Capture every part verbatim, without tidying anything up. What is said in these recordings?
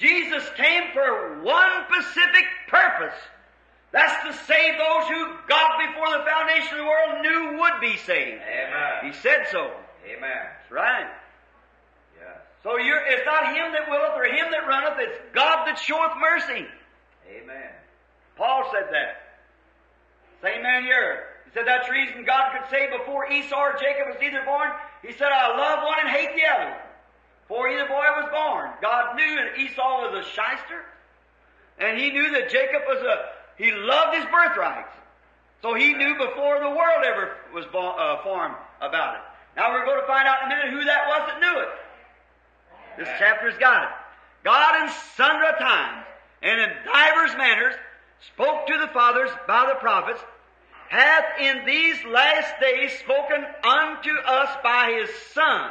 Jesus came for one specific purpose. That's to save those who God before the foundation of the world knew would be saved. Amen. He said so. Amen. That's right. Yes. So you're, it's not him that willeth or him that runneth, it's God that showeth mercy. Amen. Paul said that. Same man here. He said that's the reason God could say before Esau or Jacob was either born, he said, I love one and hate the other. Before either boy was born, God knew that Esau was a shyster, and he knew that Jacob was a, he loved his birthrights. So he knew before the world ever was born, uh, formed about it. Now we're going to find out in a minute who that was that knew it. This chapter's got it. God in sundry times and in divers manners spoke to the fathers by the prophets, hath in these last days spoken unto us by His Son.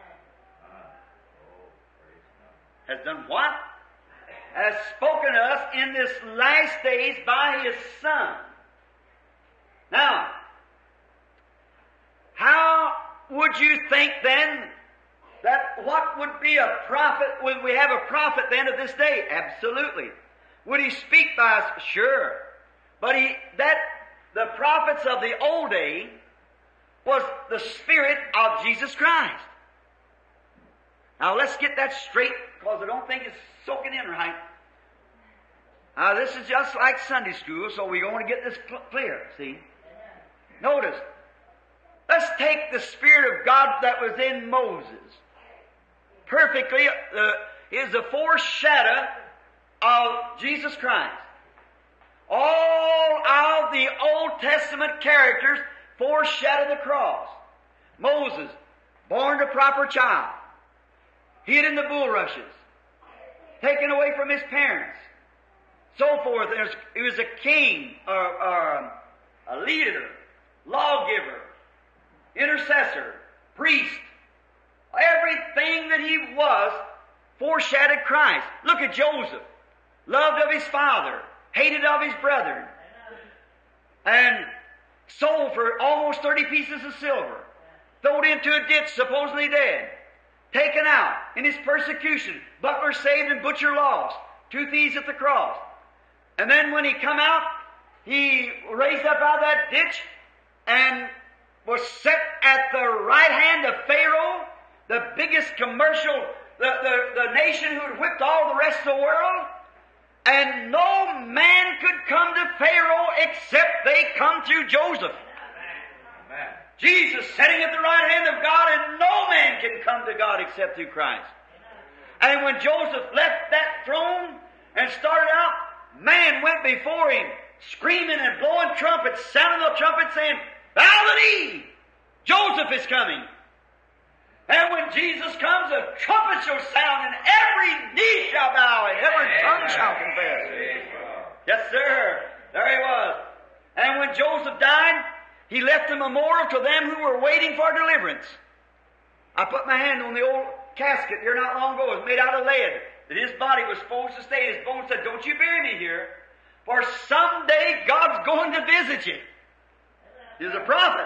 Has done what? Has spoken to us in this last days by His Son. Now, how would you think then that what would be a prophet? Would we have a prophet then of this day? Absolutely. Would he speak by us? Sure. But he that the prophets of the old day was the Spirit of Jesus Christ. Now let's get that straight, because I don't think it's soaking in right. Now this is just like Sunday school, so we're going to get this clear, see? Notice, let's take the Spirit of God that was in Moses. Perfectly, uh, is a foreshadow of Jesus Christ. All of the Old Testament characters foreshadow the cross. Moses, born a proper child, hid in the bulrushes, taken away from his parents, so forth. He was a king, or, or a leader, lawgiver, intercessor, priest. Everything that he was foreshadowed Christ. Look at Joseph. Loved of his father, hated of his brethren, and sold for almost thirty pieces of silver, thrown into a ditch, supposedly dead, taken out in his persecution, butler saved and butcher lost, two thieves at the cross. And then when he come out, he raised up out of that ditch and was set at the right hand of Pharaoh, the biggest commercial, the, the, the nation who had whipped all the rest of the world. And no man could come to Pharaoh except they come through Joseph. Amen. Jesus sitting at the right hand of God, and no man can come to God except through Christ. And when Joseph left that throne and started out, man went before him, screaming and blowing trumpets, sounding the trumpet, saying, "Bow the knee! Joseph is coming." And when Jesus comes, a trumpet shall sound, and every knee shall bow, and every tongue shall confess. Yes, sir. There he was. And when Joseph died, he left a memorial to them who were waiting for deliverance. I put my hand on the old casket here not long ago. It was made out of lead, that his body was supposed to stay. His bones said, "Don't you bury me here, for someday God's going to visit you." He's a prophet.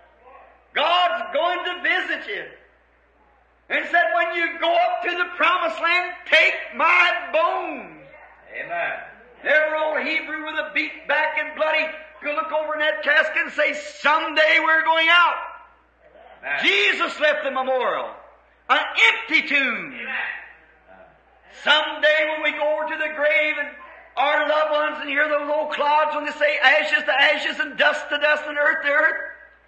God's going to visit you. And said, when you go up to the promised land, take my bones. Amen. Every old Hebrew with a beat back and bloody could look over in that casket and say, someday we're going out. Amen. Jesus left the memorial. An empty tomb. Amen. Someday when we go over to the grave and our loved ones and hear those old clods when they say ashes to ashes and dust to dust and earth to earth.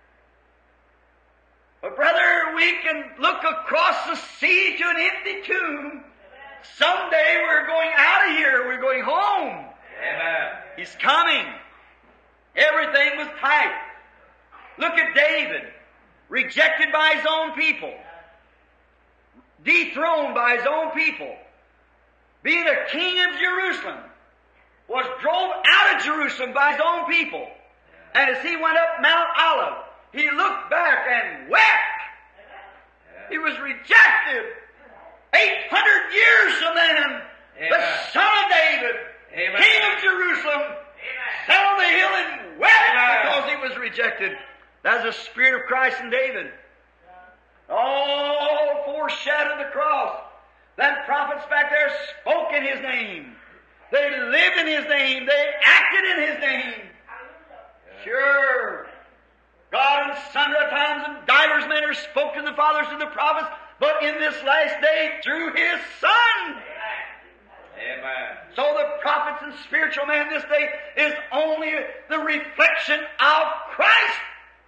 But brother, we can look across the sea to an empty tomb. Someday we're going out of here. We're going home. Amen. He's coming. Everything was tight. Look at David, rejected by his own people, dethroned by his own people, being a king of Jerusalem, was drove out of Jerusalem by his own people. And as he went up Mount Olive, he looked back and wept. He was rejected. Eight hundred years from then, Amen. The Son of David, Amen. King of Jerusalem, Amen. Sat on the hill and wept Amen. Because he was rejected. That's the Spirit of Christ in David. All foreshadowed the cross. Then prophets back there spoke in His name. They lived in His name. They acted in His name. Sure. God in sundry times and divers manners spoke to the fathers and the prophets, but in this last day through His Son. Amen. So the prophets and spiritual man this day is only the reflection of Christ.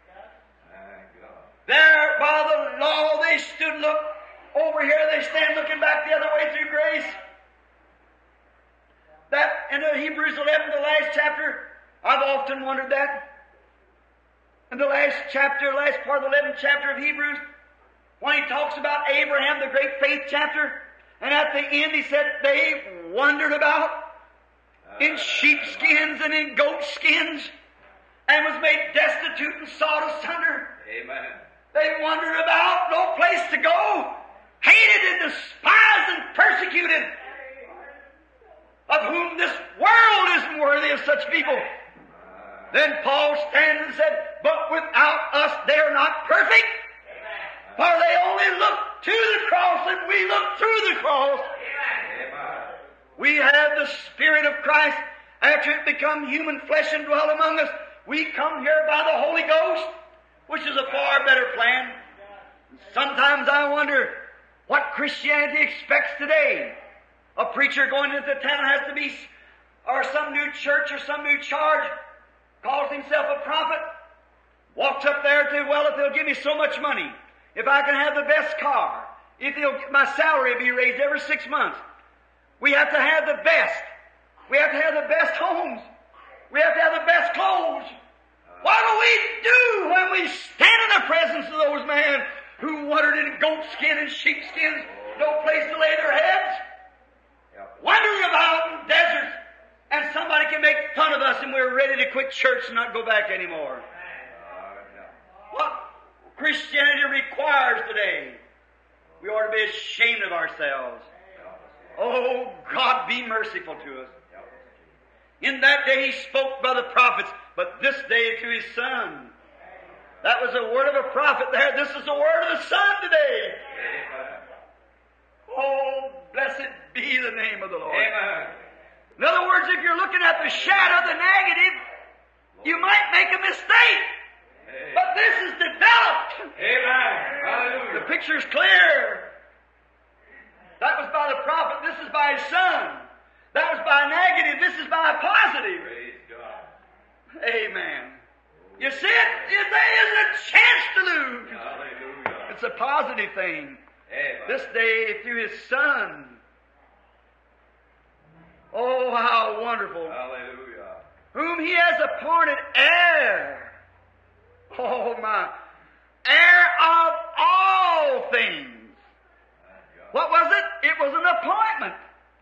There by the law they stood, look over here, they stand looking back the other way through grace. That in the Hebrews eleven, the last chapter, I've often wondered that. In the last chapter, last part of the eleventh chapter of Hebrews, when he talks about Abraham, the great faith chapter, and at the end he said they wandered about in sheepskins and in goat skins and was made destitute and sawed asunder. Amen. They wandered about, no place to go, hated and despised and persecuted, of whom this world isn't worthy of such people. Then Paul stands and said, but without us they are not perfect. For they only look to the cross and we look through the cross. Amen. We have the Spirit of Christ. After it become human flesh and dwell among us, we come here by the Holy Ghost, which is a far better plan. Sometimes I wonder what Christianity expects today. A preacher going into town has to be, or some new church or some new charge, calls himself a prophet, walks up there to, well, if they'll give me so much money, if I can have the best car, if they'll, my salary be raised every six months, we have to have the best. We have to have the best homes. We have to have the best clothes. What do we do when we stand in the presence of those men who wandered in goat skin and sheep skins, no place to lay their heads, wandering about in deserts, and somebody can make fun of us and we're ready to quit church and not go back anymore? What Christianity requires today, we ought to be ashamed of ourselves. Oh, God, be merciful to us. In that day He spoke by the prophets, but this day through His Son. That was the word of a prophet there. This is the word of the Son today. Oh, blessed be the name of the Lord. Amen. In other words, if you're looking at the shadow, the negative, you might make a mistake. But this is developed. Amen. Hallelujah. The picture's clear. That was by the prophet. This is by His Son. That was by negative. This is by positive. Praise God. Amen. You see it? There isn't a chance to lose. Hallelujah. It's a positive thing. Amen. This day through His Son. Oh, how wonderful. Hallelujah. Whom He has appointed heir. Oh, my. Heir of all things. What was it? It was an appointment.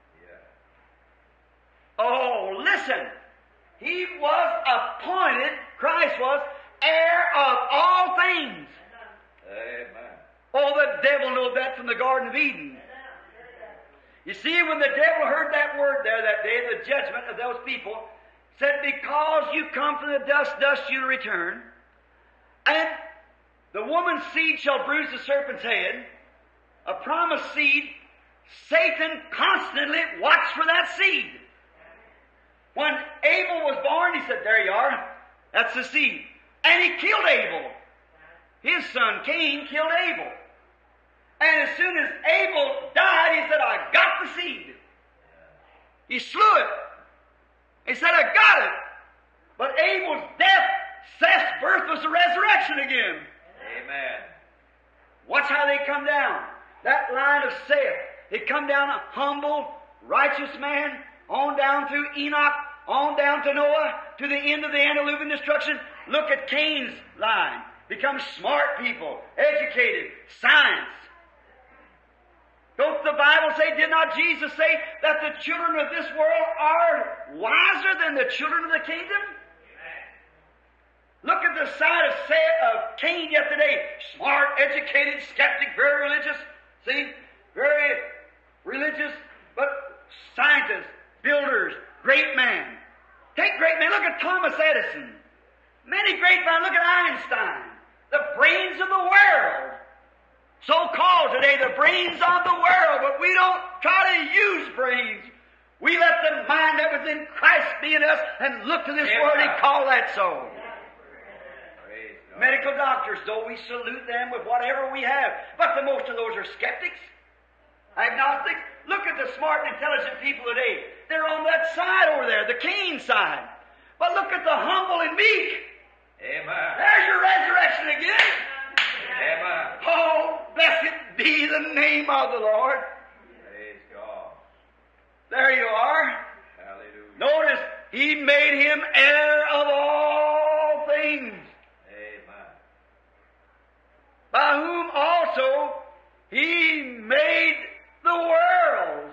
Oh, listen. He was appointed, Christ was, heir of all things. Amen. Oh, the devil knew that from the Garden of Eden. You see, when the devil heard that word there that day, the judgment of those people, said, because you come from the dust, dust you'll return, and the woman's seed shall bruise the serpent's head, a promised seed, Satan constantly watched for that seed. When Abel was born, he said, there you are, that's the seed. And he killed Abel. His son Cain killed Abel. And as soon as Abel died, he said, I got the seed. He slew it. He said, I got it. But Abel's death, Seth's birth, was the resurrection again. Amen. Watch how they come down. That line of Seth, they come down a humble, righteous man, on down through Enoch, on down to Noah, to the end of the antediluvian destruction. Look at Cain's line. Become smart people, educated, science. Don't the Bible say, did not Jesus say that the children of this world are wiser than the children of the kingdom? Look at the side of, of Cain yet today. Smart, educated, skeptic, very religious. See? Very religious, but scientist, builders, great man. Take great men. Look at Thomas Edison. Many great men. Look at Einstein. The brains of the world. So-called today, the brains of the world. But we don't try to use brains. We let the mind that was in Christ be in us and look to this Amen. Word and call that so. Praise God. Medical doctors, though we salute them with whatever we have, but the most of those are skeptics, agnostics. Look at the smart and intelligent people today. They're on that side over there, the Cain side. But look at the humble and meek. Amen. There's your resurrection again. Amen. Oh, blessed be the name of the Lord. Praise God. There you are. Hallelujah. Notice, He made Him heir of all things, Amen. by whom also He made the worlds.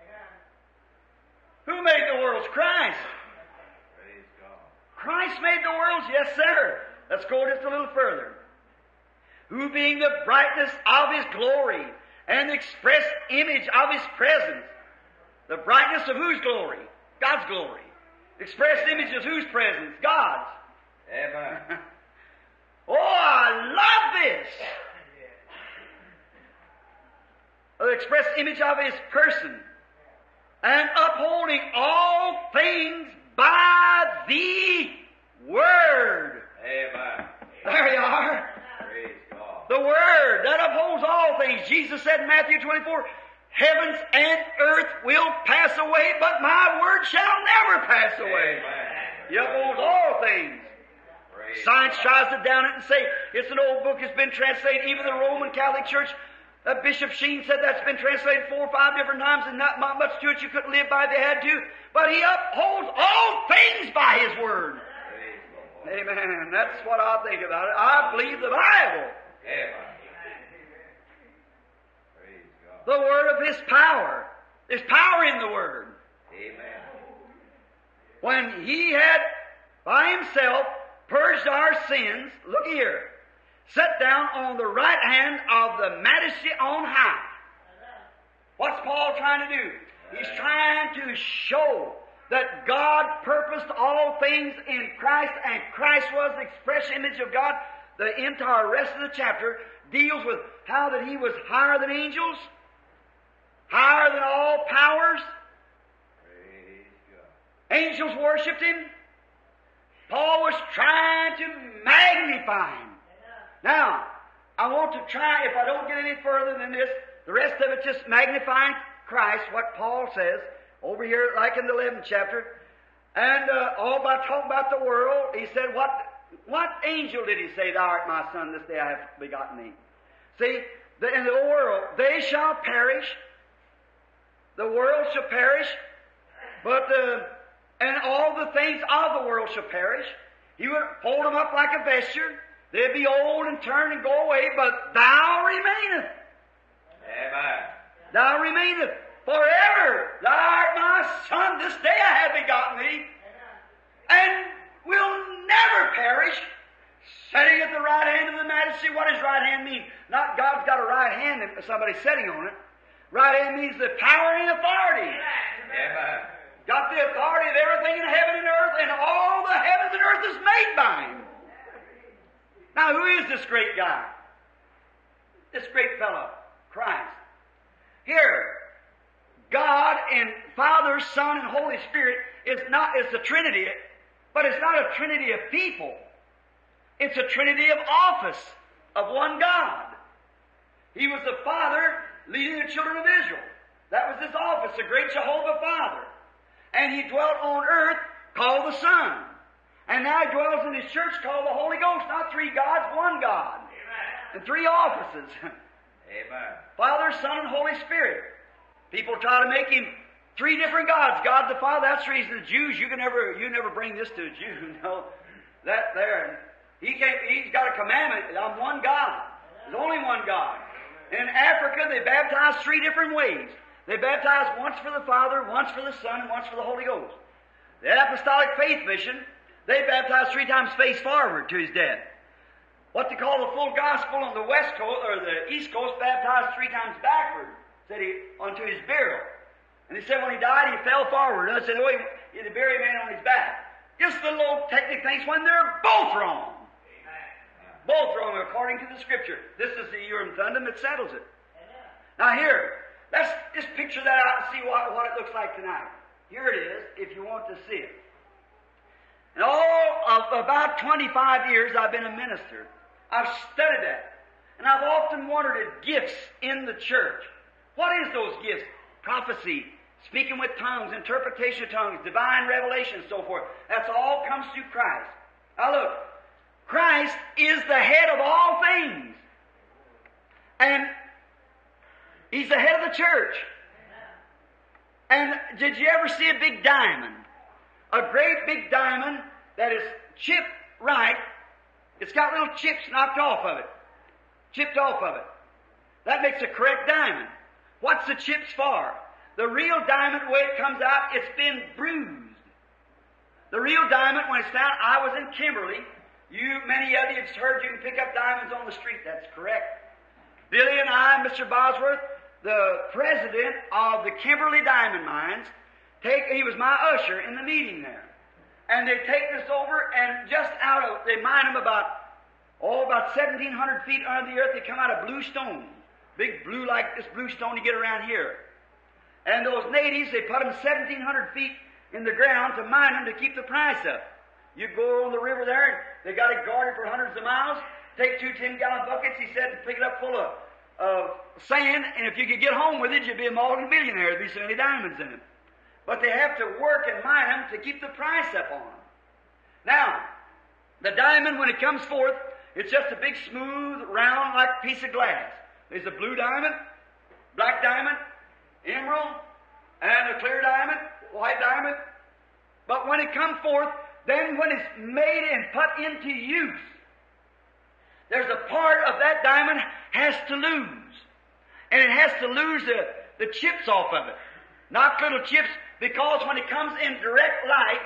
Who made the worlds? Christ. Praise God. Christ made the worlds, yes, sir. Let's go just a little further. Who being the brightness of His glory and the express image of His presence. The brightness of whose glory? God's glory. Express image of whose presence? God's. Amen. Oh, I love this. The express image of His person. And upholding all things by the Word. Amen. There you are. Praise God. The Word that upholds all things. Jesus said in Matthew twenty-four, heavens and earth will pass away, but my Word shall never pass away. Amen. He upholds all things. Praise Science God. tries to down it and say it's an old book, it's been translated. Even the Roman Catholic Church, uh, Bishop Sheen said that's been translated four or five different times and not mu- much to it you couldn't live by if you had to. But He upholds all things by His Word. Praise the Lord. Amen. That's what I think about it. I believe the Bible. Amen. Praise God. The Word of His power. There's power in the Word. Amen. When He had by Himself purged our sins, look here, sat down on the right hand of the Majesty on high. What's Paul trying to do? He's trying to show that God purposed all things in Christ, and Christ was the express image of God. The entire rest of the chapter deals with how that He was higher than angels, higher than all powers. Praise God. Angels worshipped Him. Paul was trying to magnify Him. Now, I want to try, if I don't get any further than this, the rest of it just magnifying Christ, what Paul says, over here, like in the eleventh chapter. And uh, all by talking about the world, he said, what, what angel did He say, Thou art my Son, this day I have begotten Thee? See, the, in the world, they shall perish, the world shall perish, but uh, and all the things of the world shall perish. He would fold them up like a vesture. They'd be old and turn and go away, but Thou remaineth. Amen. Thou remaineth forever. Thou art my Son, this day I have begotten Thee. And will never perish. Sitting at the right hand of the Majesty. What does right hand mean? Not God's got a right hand and somebody sitting on it. Right hand means the power and authority. Amen. Got the authority of everything in heaven and earth, and all the heavens and earth is made by Him. Now, who is this great guy? This great fellow, Christ. Here, God and Father, Son, and Holy Spirit is not, it's a Trinity, but it's not a Trinity of people. It's a Trinity of office of one God. He was the Father leading the children of Israel. That was His office, the great Jehovah Father. And He dwelt on earth called the Son. And now He dwells in His church called the Holy Ghost. Not three gods, one God. Amen. And three offices. Amen. Father, Son, and Holy Spirit. People try to make Him three different gods. God the Father, that's the reason the Jews, you can never, you never bring this to a Jew. No, that there. He can't, He's got a commandment. I'm one God. There's only one God. In Africa, they baptize three different ways. They baptize once for the Father, once for the Son, and once for the Holy Ghost. The Apostolic Faith Mission, they baptize three times face forward to His death. What they call the full gospel on the West Coast, or the East Coast, baptized three times backward, said he, unto His burial. And they said when He died, He fell forward. And I said, oh, He had to bury a man on his back. Just the little technical things when they're both wrong. Both wrong according to the Scripture. This is the Urim Thummim that settles it. Now here, let's just picture that out and see what, what it looks like tonight. Here it is, if you want to see it. In all of about twenty-five years, I've been a minister. I've studied that. And I've often wondered at gifts in the church. What is those gifts? Prophecy, speaking with tongues, interpretation of tongues, divine revelation, and so forth. That's all comes through Christ. Now look, Christ is the head of all things. And He's the head of the church. And did you ever see a big diamond? A great big diamond that is chipped right. It's got little chips knocked off of it. Chipped off of it. That makes a correct diamond. What's the chips for? The real diamond, the way it comes out, it's been bruised. The real diamond, when it's found, I was in Kimberly. You, many of you have heard you can pick up diamonds on the street. That's correct. Billy and I, Mister Bosworth, the president of the Kimberly Diamond Mines, take, he was my usher in the meeting there. And they take this over, and just out of, they mine them about, oh, about seventeen hundred feet under the earth. They come out of blue stone. Big blue like this blue stone you get around here. And those natives, they put them seventeen hundred feet in the ground to mine them to keep the price up. You go on the river there, and they got it guarded for hundreds of miles. Take two ten-gallon buckets, he said, and pick it up full of, of sand, and if you could get home with it, you'd be a multi-millionaire. There'd be so many diamonds in it. But they have to work and mine them to keep the price up on them. Now, the diamond, when it comes forth, it's just a big, smooth, round, like piece of glass. There's a blue diamond, black diamond, emerald, and a clear diamond, white diamond. But when it comes forth, then when it's made and put into use, there's a part of that diamond has to lose. And it has to lose the, the chips off of it. Knock little chips, because when it comes in direct light,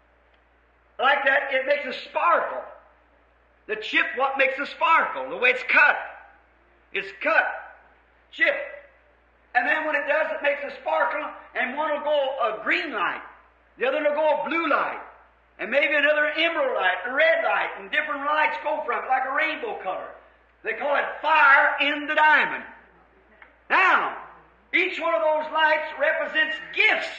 like that, it makes a sparkle. The chip, what makes a sparkle? The way it's cut. It's cut, chip. And then when it does, it makes a sparkle, and one will go a green light. The other will go a blue light. And maybe another emerald light, a red light, and different lights go from it, like a rainbow color. They call it fire in the diamond. Now, each one of those lights represents gifts.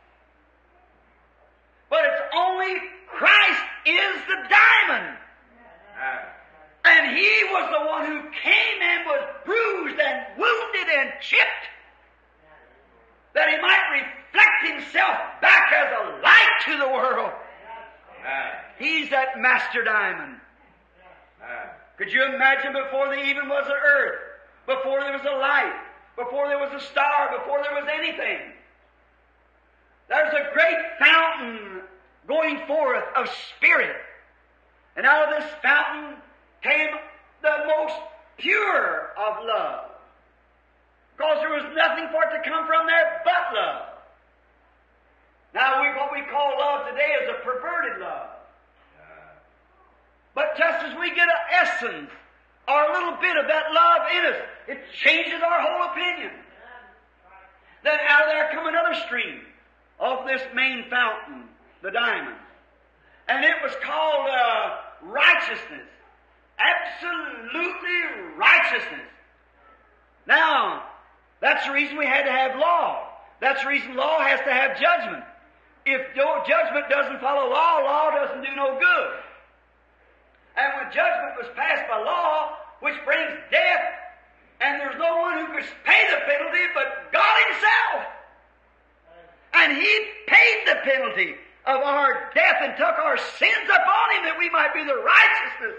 But it's only Christ is the diamond. And He was the one who came and was bruised and wounded and chipped, that He might reflect Himself back as a light to the world. He's that master diamond. Could you imagine before there even was an earth, before there was a light, before there was a star, before there was anything? There's a great fountain going forth of spirit. And out of this fountain came the most pure of love. Because there was nothing for it to come from there but love. Now, we, what we call love today is a perverted love. But just as we get an essence or a little bit of that love in us, it changes our whole opinion. Then out of there come another stream of this main fountain, the diamond. And it was called uh, righteousness. Absolutely righteousness. Now, that's the reason we had to have law. That's the reason law has to have judgment. If no judgment doesn't follow law, law doesn't do no good. And when judgment was passed by law, which brings death, and there's no one who could pay the penalty but God Himself. And He paid the penalty of our death and took our sins upon Him that we might be the righteousness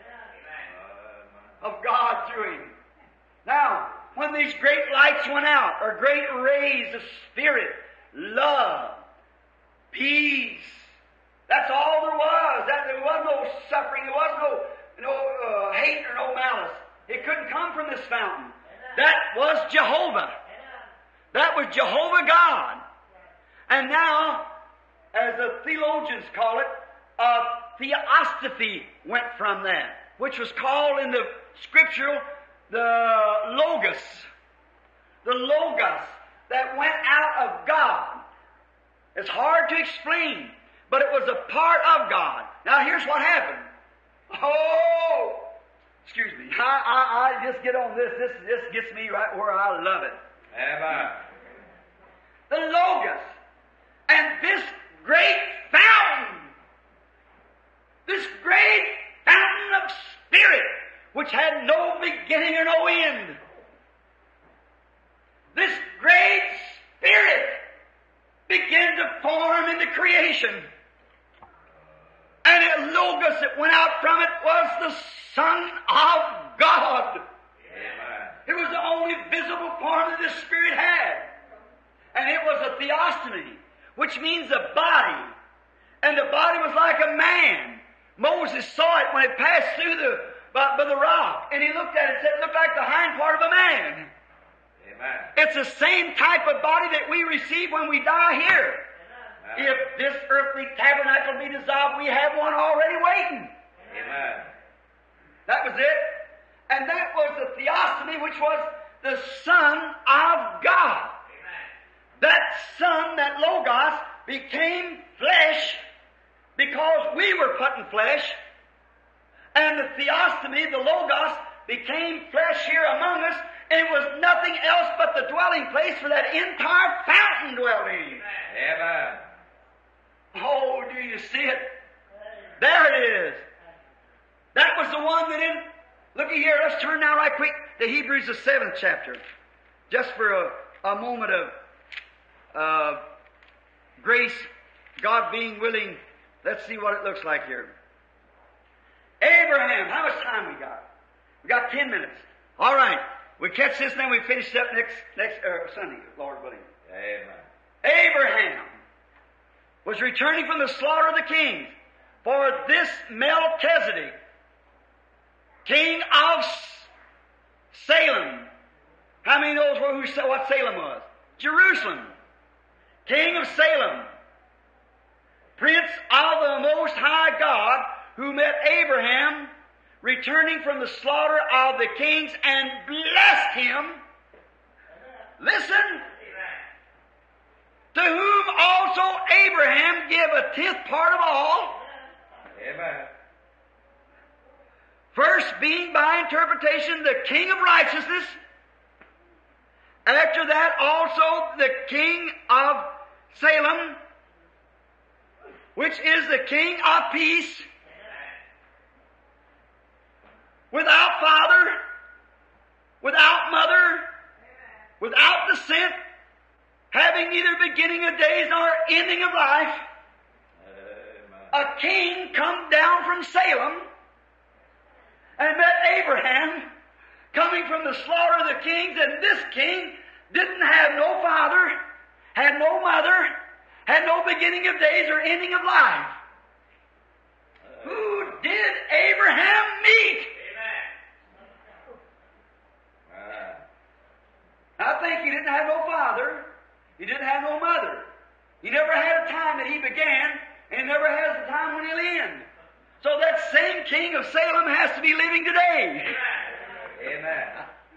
of God through Him. Now, when these great lights went out, or great rays of spirit, love, peace, that's all there was. That there was no suffering, there was no, no uh, hate or no malice. It couldn't come from this fountain. That was Jehovah. That was Jehovah God. And now, as the theologians call it, a theosophy went from that, which was called in the scriptural the Logos. The Logos that went out of God. It's hard to explain, but it was a part of God. Now here's what happened. Oh, excuse me. I, I, I just get on this. This, this gets me right where I love it. Amen. The Logos. And creation. And the Logos that went out from it was the Son of God. Amen. It was the only visible form that the Spirit had. And it was a theophany, which means a body. And the body was like a man. Moses saw it when it passed through the by, by the rock. And he looked at it and said it looked like the hind part of a man. Amen. It's the same type of body that we receive when we die here. Amen. If this earthly tabernacle be dissolved, we have one already waiting. Amen. That was it. And that was the theophany, which was the Son of God. That Son, that Logos, became flesh because we were put in flesh. And the theophany, the Logos, became flesh here among us. And it was nothing else but the dwelling place for that entire fountain dwelt in. Amen. Oh, do you see it? There it is. That was the one that in... Looky here, let's turn now right quick to Hebrews, the seventh chapter. Just for a, a moment of uh, grace, God being willing. Let's see what it looks like here. Abraham, how much time we got? We got ten minutes. All right. We catch this and then we finish up next, next uh, Sunday, Lord willing. Amen. Abraham was returning from the slaughter of the kings. For this Melchizedek, king of Salem. How many knows who, who, what Salem was? Jerusalem. King of Salem. Prince of the Most High God, who met Abraham, returning from the slaughter of the kings, and blessed him. Listen. To whom also Abraham gave a tenth part of all. Amen. First being by interpretation the king of righteousness. After that also the king of Salem, which is the king of peace. Without father, without mother, without descent, having neither beginning of days nor ending of life. A king come down from Salem and met Abraham, coming from the slaughter of the kings, and this king didn't have no father, had no mother, had no beginning of days or ending of life. Who did Abraham meet? I think he didn't have no father. He didn't have no mother. He never had a time that he began, and he never has a time when he'll end. So that same king of Salem has to be living today. Amen.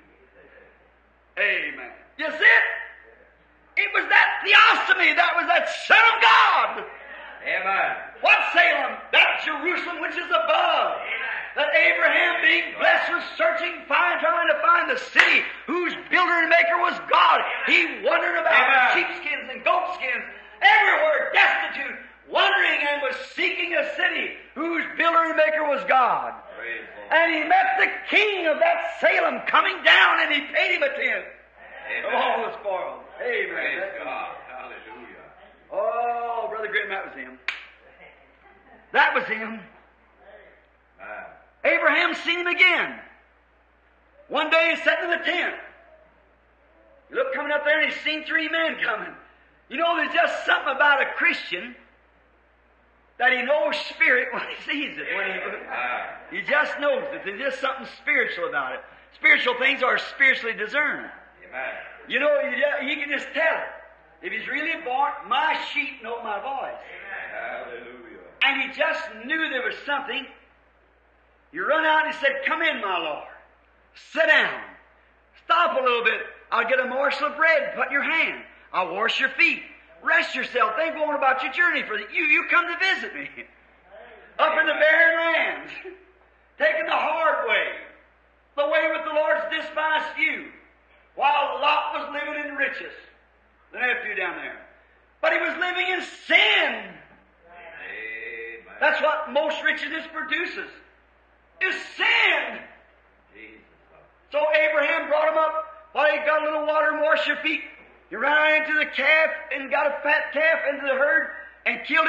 Amen. You see it? It was that theophany, that was that Son of God. Amen. What Salem? That Jerusalem which is above. That Abraham, being blessed, was searching, find, trying to find the city whose builder and maker was God. He wandered about Amen. in sheepskins and goatskins, everywhere destitute, wandering, and was seeking a city whose builder and maker was God. Praise the Lord. And he met the king of that Salem coming down, and he paid him a tenth of all the spoils. Amen. Praise God. Hallelujah. Oh, Brother Graham, that was him. That was him. Amen. Abraham seen him again. One day he's sitting in the tent. He looked coming up there and he's seen three men coming. You know, there's just something about a Christian that he knows spirit when he sees it. When he, he just knows it. There's just something spiritual about it. Spiritual things are spiritually discerned. Amen. You know, you, just, you can just tell it. If he's really born, my sheep know my voice. Hallelujah. And he just knew there was something. He run out and he said, "Come in, my Lord. Sit down. Stop a little bit. I'll get a morsel of bread, put in your hand. I'll wash your feet. Rest yourself. Think on about your journey. For you, you come to visit me. Up in the barren lands. Taking the hard way. The way with the Lord's despised few. While Lot was living in riches. The nephew down there. But he was living in sin. Amen. That's what most richness produces. Is sin. Jesus. So Abraham brought him up while he got a little water and washed your feet. He ran into the calf and got a fat calf into the herd and killed it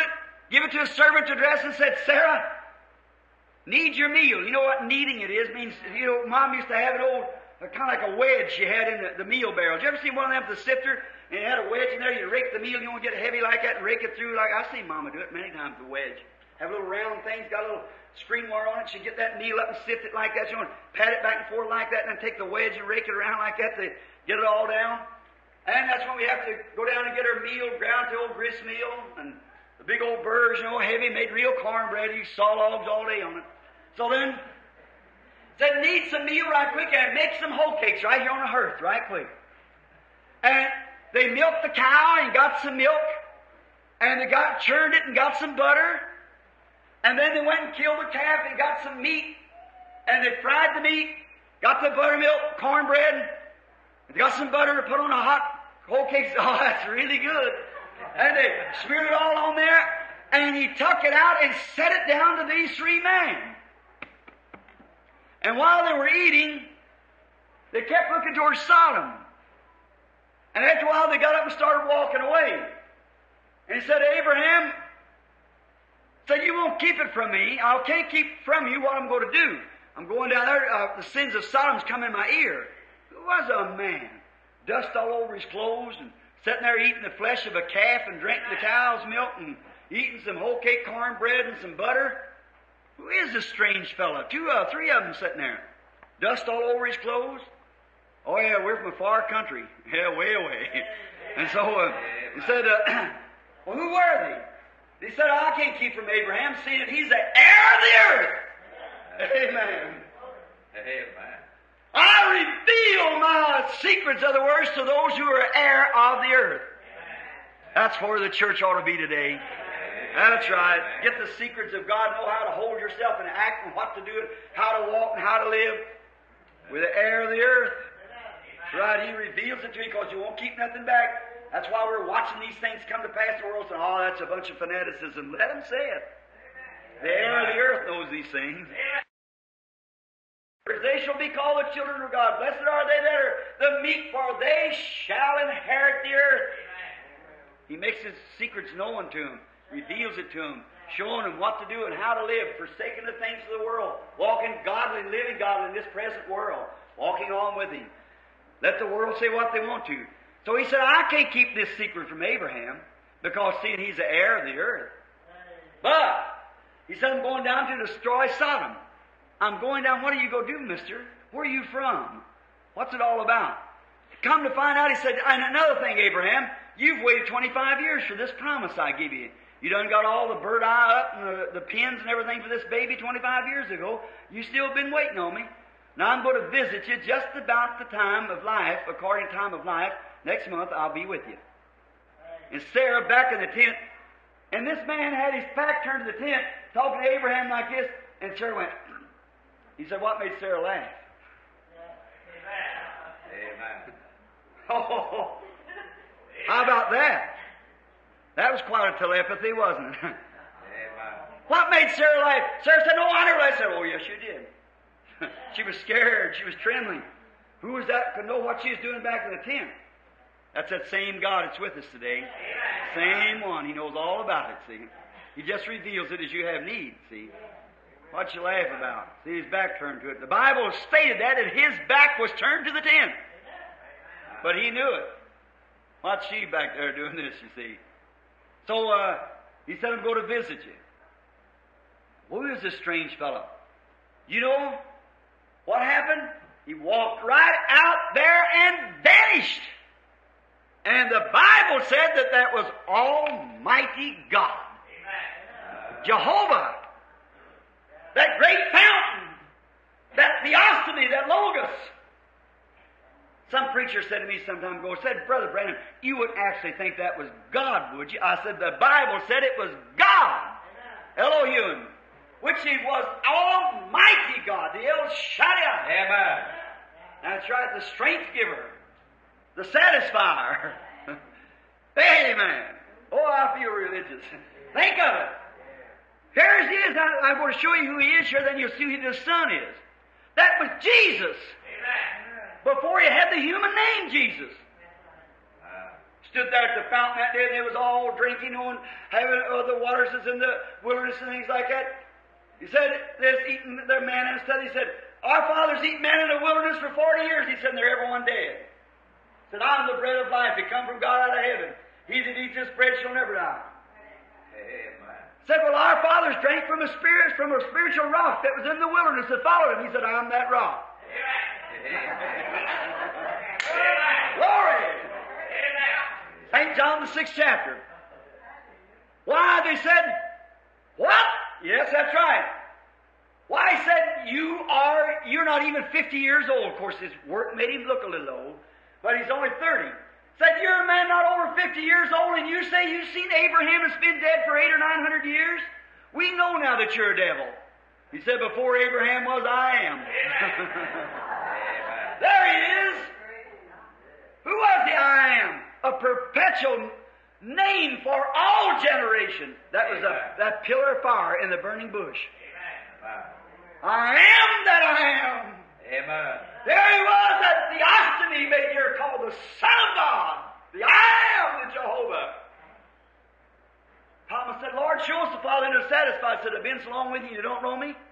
give it to a servant to dress, and said, Sarah, knead your meal. You know what kneading it is? It means, you know, Mom used to have an old, kind of like a wedge she had in the, the meal barrel. Did you ever see one of them with a sifter? And it had a wedge in there. You rake the meal. You don't get heavy like that and rake it through. Like I've seen Mama do it many times with a wedge. Have little round things, got a little screen wire on it. She'd get that meal up and sift it like that. She would pat it back and forth like that, and then take the wedge and rake it around like that to get it all down. And that's when we have to go down and get our meal, ground to old grist meal, and the big old burrs, you know, heavy, made real cornbread. You saw logs all day on it. So then, said, knead some meal right quick and make some hoe cakes right here on the hearth right quick. And they milked the cow and got some milk, and they got churned it and got some butter, and then they went and killed the calf and got some meat, and they fried the meat, got the buttermilk, cornbread, they got some butter to put on a hot whole cake. Oh, that's really good. And they smeared it all on there, and he took it out and set it down to these three men. And while they were eating, they kept looking towards Sodom. And after a while, they got up and started walking away. And he said to Abraham, said, you won't keep it from me. I can't keep from you what I'm going to do. I'm going down there. Uh, the sins of Sodom's come in my ear. Who was a man? Dust all over his clothes and sitting there eating the flesh of a calf and drinking the cow's milk and eating some whole cake cornbread and some butter. Who is this strange fellow? Two, uh, three of them sitting there. Dust all over his clothes. Oh, yeah, we're from a far country. Yeah, way away. And so uh, he said, uh, well, who were they? He said, oh, I can't keep from Abraham, seeing that he's the heir of the earth. Amen. Amen. I reveal my secrets, other words, to those who are heir of the earth. That's where the church ought to be today. That's right. Get the secrets of God, know how to hold yourself and act and what to do, and how to walk and how to live with the heir of the earth. That's right. He reveals it to you because you won't keep nothing back. That's why we're watching these things come to pass in the world, saying, oh, that's a bunch of fanaticism. Let them say it. The heir of the earth knows these things. They shall be called the children of God. Blessed are they that are the meek, for they shall inherit the earth. He makes his secrets known to them, reveals it to them, showing them what to do and how to live, forsaking the things of the world, walking godly, living godly in this present world, walking on with him. Let the world say what they want to. So he said, I can't keep this secret from Abraham, because seeing he's the heir of the earth. But he said, I'm going down to destroy Sodom. I'm going down. What are you going to do, mister? Where are you from? What's it all about? Come to find out, he said, and another thing, Abraham, you've waited twenty-five years for this promise I give you. You done got all the bird eye up and the, the pins and everything for this baby twenty-five years ago. You still been waiting on me. Now I'm going to visit you just about the time of life, according to time of life. Next month I'll be with you. And Sarah back in the tent, and this man had his back turned to the tent, talking to Abraham like this, and Sarah went, he said, what made Sarah laugh? Amen. Oh, how about that? That was quite a telepathy, wasn't it? Amen. What made Sarah laugh? Sarah said, no, I never laughed. I said, oh, yes, you did. She was scared. She was trembling. Who was that could know what she was doing back in the tent? That's that same God that's with us today. Same one. He knows all about it, see. He just reveals it as you have need, see. What you laugh about? See, his back turned to it. The Bible stated that, that his back was turned to the tent. But he knew it. What's she back there doing this, you see? So, uh, he said, I'm going to visit you. Who is this strange fellow? You know what happened? He walked right out there and vanished. And the Bible said that that was Almighty God. Amen. Jehovah. That great fountain. That theophany, that Logos. Some preacher said to me some time ago, said, Brother Branham, you wouldn't actually think that was God, would you? I said, the Bible said it was God. Amen. Elohim. Which he was Almighty God, the El Shaddai. Amen. That's right, the strength giver, the satisfier. Amen. Oh, I feel religious. Think of it. Here he is. I, I'm going to show you who he is here, then you'll see who the Son is. That was Jesus. Amen. Before he had the human name, Jesus. stood there at the fountain that day, and they was all drinking on having uh, the waters is in the wilderness and things like that. He said, "There's eating their manna and stuff." He said, "Our fathers eat manna in the wilderness for forty years." He said, "And they're everyone dead." He said, "I'm the bread of life. It come from God out of heaven. He that eats this bread shall never die." Amen. Said, "Well, our fathers drank from a spirit, from a spiritual rock that was in the wilderness that followed him." He said, "I'm that rock." Glory! Saint John the sixth chapter. Why? They said, "What?" Yes, that's right. Why? He said, "You are, you're not even fifty years old." Of course, his work made him look a little old, but he's only thirty. Said, "You're a man not over fifty years old, and you say you've seen Abraham that's been dead for eight or nine hundred years? We know now that you're a devil." He said, "Before Abraham was, I am." There he is. Who was the I am? A perpetual name for all generations. That was a, that pillar of fire in the burning bush. Amen. I am that I am. Amen. There he was, that theophany made here called the Son of God. The I am, the Jehovah. Thomas said, "Lord, show us the Father," and was satisfied. Said, "I've been so long with you, you don't know me?"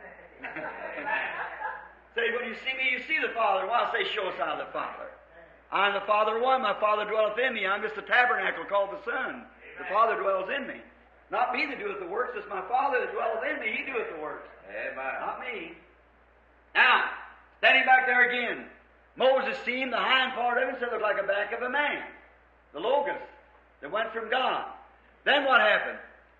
Say, "When you see me, you see the Father." Well, I say, "Show us how the Father." "I am the Father one, my Father dwelleth in me. I'm just a tabernacle called the Son. The Father dwells in me. Not me that doeth the works, it's my Father that dwelleth in me. He doeth the works. Amen. Not me." Now, standing back there again, Moses seen the hind part of him, said it looked like a back of a man. The Logos that went from God. Then what happened?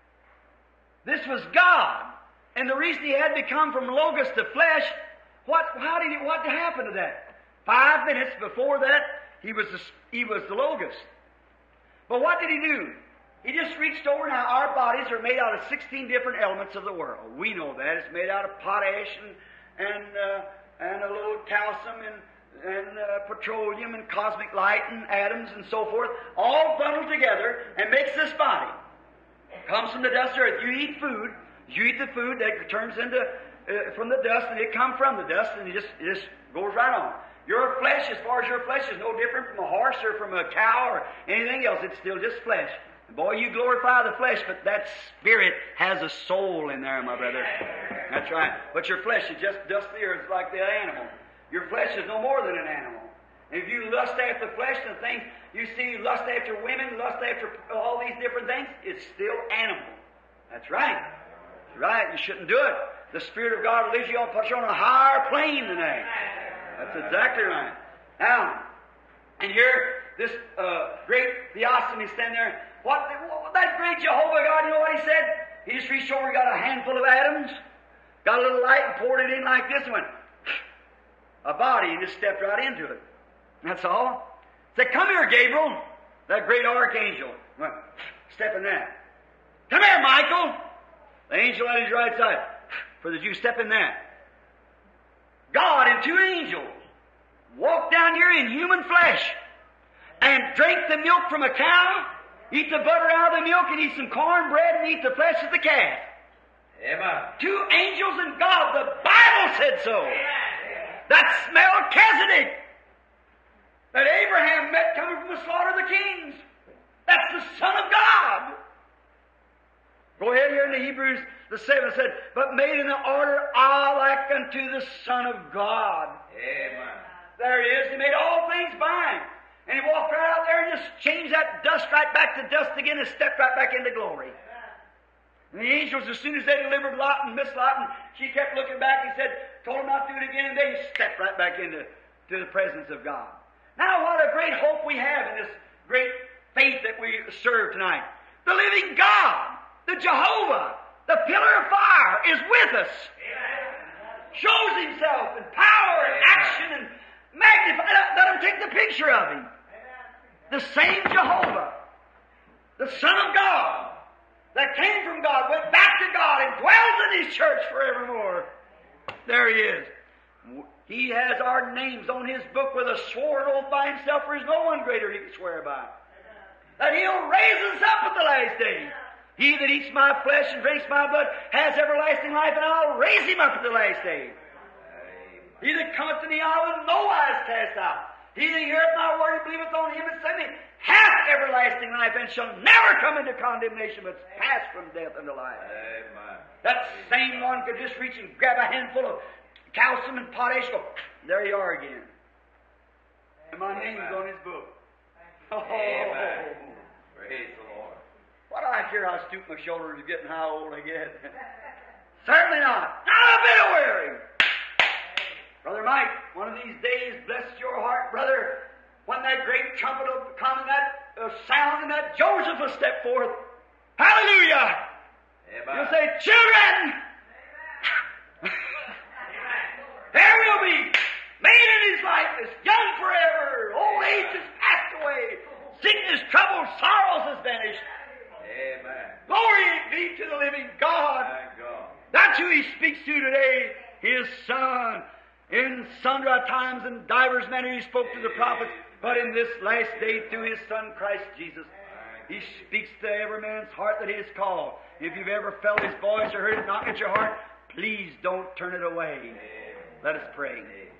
This was God. And the reason he had to come from Logos to flesh, what, how did he, what happened to that? Five minutes before that, he was the, he was the Logos. But what did he do? He just reached over. Now, our bodies are made out of sixteen different elements of the world. We know that. It's made out of potash and, and, uh, and a little calcium and, and uh, petroleum and cosmic light and atoms and so forth, all bundled together and makes this body. Comes from the dust of earth. You eat food. You eat the food that turns into uh, from the dust, and it comes from the dust, and it just, it just goes right on. Your flesh, as far as your flesh, is no different from a horse or from a cow or anything else. It's still just flesh. And boy, you glorify the flesh, but that spirit has a soul in there, my brother. That's right. But your flesh is just dust of the earth like the animal. Your flesh is no more than an animal. And if you lust after the flesh and things, you see lust after women, lust after all these different things, it's still animal. That's right. That's right. You shouldn't do it. The Spirit of God lives you on, puts you on a higher plane than that. That's exactly right. Now, and here, this uh, great Theophany standing there. What, what that great Jehovah God, you know what he said? He just reached over, got a handful of atoms, got a little light and poured it in like this and went, a body, and just stepped right into it. That's all. Said, "Come here, Gabriel," that great archangel. Went, step in that. "Come here, Michael." The angel at his right side. For the Jew, step in that. God and two angels walked down here in human flesh and drank the milk from a cow, eat the butter out of the milk, and eat some cornbread and eat the flesh of the calf. Amen. Two angels and God. The Bible said so. That's Melchizedek that Abraham met coming from the slaughter of the kings. That's the Son of God. Go ahead here in the Hebrews, the seventh said, "But made in the order all like unto the Son of God." Amen. There he is. He made all things by him. And he walked right out there and just changed that dust right back to dust again and stepped right back into glory. And the angels, as soon as they delivered Lot and Miss Lot, and she kept looking back and said, told him not to do it again, and they stepped right back into to the presence of God. Now what a great hope we have in this great faith that we serve tonight. The living God, the Jehovah, the pillar of fire is with us. Shows himself in power and action and magnify. Let, let him take the picture of him. The same Jehovah, the Son of God, that came from God, went back to God, and dwells in his church forevermore. There he is. He has our names on his book with a sworn oath by himself, for there's no one greater he can swear by. That he'll raise us up at the last day. He that eats my flesh and drinks my blood has everlasting life, and I'll raise him up at the last day. He that cometh to me I will no wise cast out. He that heareth my word and believeth on him that sent me hath everlasting life, and shall never come into condemnation, but is passed from death unto life. Amen. That same one could just reach and grab a handful of calcium and potash, go, there you are again. And my name's on his book. Oh, Amen. Praise the Lord. what do I care how stoop my shoulders are getting, how old I get? Certainly not. Not a bit of weary. Brother Mike, one of these days, bless your heart, brother, when that great trumpet will come and that uh, sound and that Joseph will step forth. Hallelujah! Amen. You'll say, children! There will be, made in his likeness, young forever, old age has passed away, sickness, trouble, sorrows has vanished. Amen. Glory be to the living God. Thank God. That's who he speaks to today, his Son. In sundry times and divers manner he spoke to the prophets, but in this last day through his Son Christ Jesus. He speaks to every man's heart that he has called. If you've ever felt his voice or heard it knock at your heart, please don't turn it away. Let us pray.